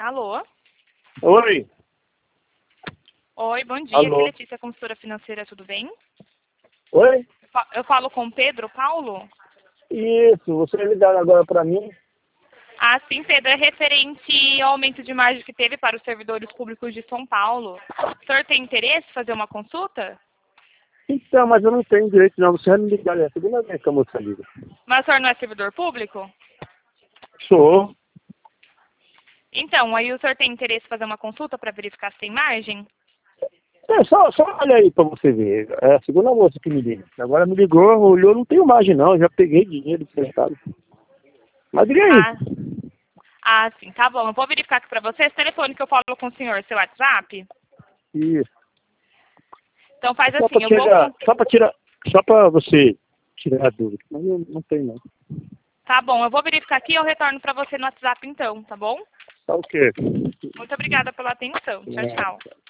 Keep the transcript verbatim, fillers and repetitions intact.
Alô? Oi. Oi, bom dia. Alô? Aqui é Letícia, consultora financeira, tudo bem? Oi? Fa- Eu falo com o Pedro Paulo? Isso, você ligaram agora para mim? Ah, sim, Pedro. É referente ao aumento de margem que teve para os servidores públicos de São Paulo. O senhor tem interesse em fazer uma consulta? Então, mas eu não tenho direito não, você vai me ligar, é a segunda vez que a moça liga. Mas o senhor não é servidor público? Sou. Então, aí o senhor tem interesse em fazer uma consulta para verificar se tem margem? É, só, só olha aí para você ver, é a segunda moça que me liga. Agora me ligou, olhou, não tenho margem não, já peguei dinheiro emprestado. Mas liga aí. Ah, ah, sim, tá bom. Eu vou verificar aqui para você. Esse telefone que eu falo com o senhor, seu WhatsApp? Isso. Então faz Só assim, para eu vou... tirar, só para tirar, só para você tirar a dúvida. Mas não, não tem não. Tá bom, eu vou verificar aqui e eu retorno para você no WhatsApp então, tá bom? Tá o quê? Muito obrigada pela atenção. Tchau, É. tchau.